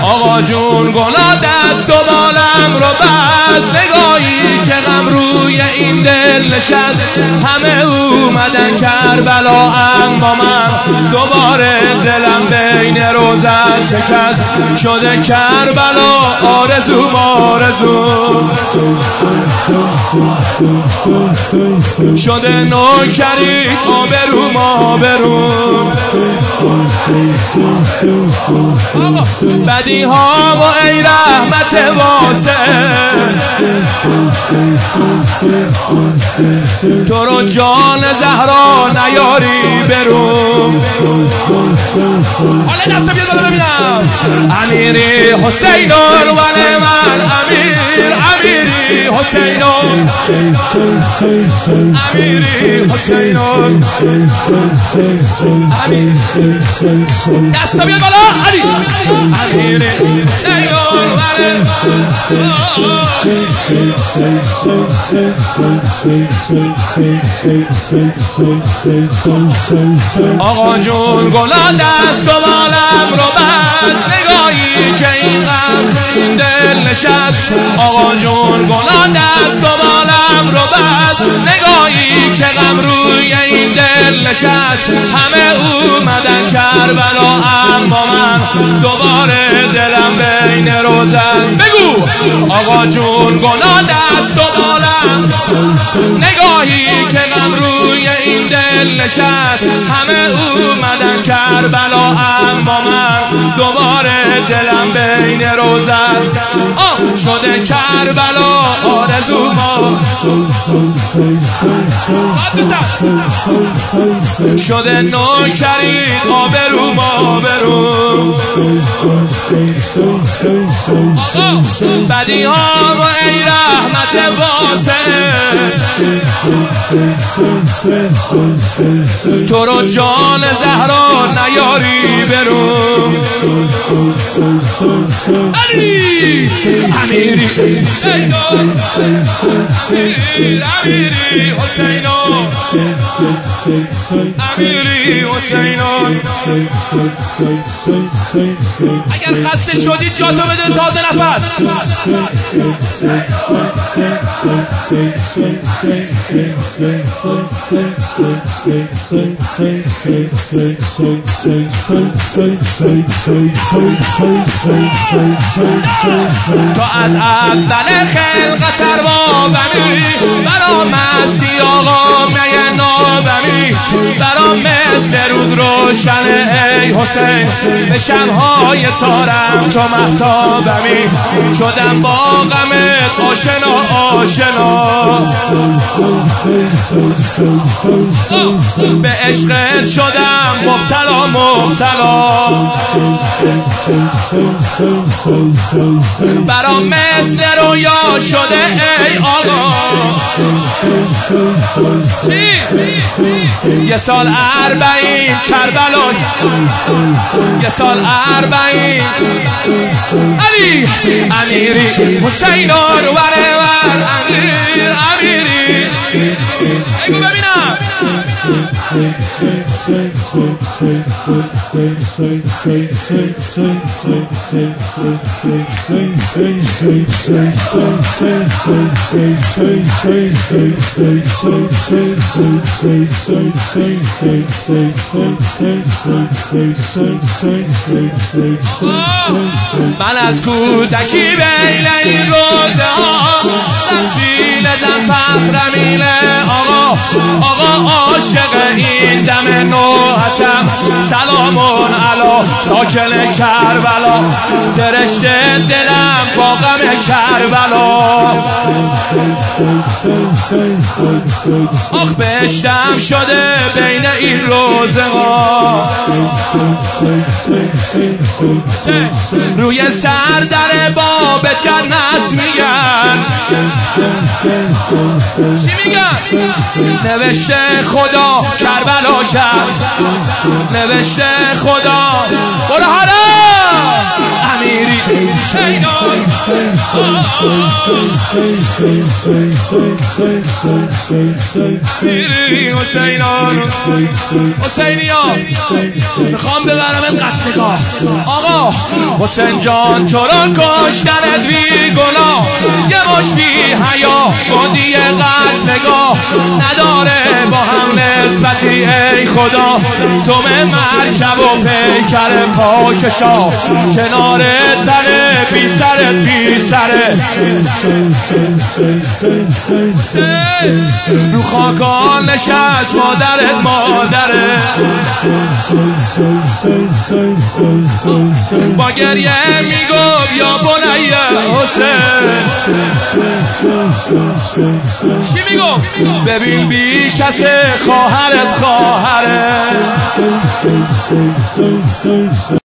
آقا جون گناه دست و بالم رو بس، نگاهی که غم روی این دل نشست. همه اومدن کربلا اما من دوباره دلم بین روزن شکست. شده کربلا آرزوم آرزوم، شده نوکری آبروم آبروم. بدی ها و ای رحمت واسع، تو رو جان زهرا نیاری برو. حالا دست بیاد بالا ببینم. امیری حسینون ولی من امیر، امیری حسینون، امیری حسینون. دست بیاد بالا. علی امیری حسینون ولی آقا جون گناه دست و بالم رو بس، نگاهی که این غم این دل نشست. آقا جون گناه دست و بالم رو بس، نگاهی که غم روی این دل نشست. همه اومدن کربلا اما من دوباره دلم بین روزن. بگو آقا جون گناه دست و بالم، نگاهی که غم روی این دل نشست. همه اومدن کربلا اما من دوباره دلم بین روزن. شده کربلا آرزوما، شده نوکری آبروم آبروم. بدی ها و ای رحمت واسع، تو رو جان زهرا نیاری برو. علی امیری حسینون، امیری حسینون، امیری حسینون. اگر خسته شدید جاتو بده تازه نفس. تو از اول خلقت اربابمی، برا مستی آقا می نابمی. برا مثل روز روشن ای حسین، به شبهای تارم تو مهتابمی. شدم با غمت آشنا آشنا، به عشقت شدم مبتلا مبتلا. برام مثل رویا شده ای آقا. یه سال 40 کربلا، یه سال 40. علی امیری حسینون وره ور امیر، امیری. بگو ببینم. من از کودکی بین این روزه ها، سینه‌ام فخر میله آقا. آقا عاشق این دم نوحتم، سلامون علا ساکن کربلا. سرشت دلم با غم کربلا، آخ بهشتم شده بین این روزه ها. روی سر در باب جنت میگن، چی میگن؟ نوشته خدا کربلا کرد، نوشته خدا. برو حالا امیری حسینیان میخوام ببرم این قتلگاه. آقا حسین جان تو را کشتنت بی گناه، یه مش بی حیا بندی قتلگاه، نداره با هم نسبتی ای خدا. سم مرکب و پیکر پاکشا کنار تنه بی سرت بی سره، رو خاکان نشست مادرت مادره، با گریه میگفت یا بنی حسین. چی میگفت؟ ببین بی کسه خواهرت خواهره.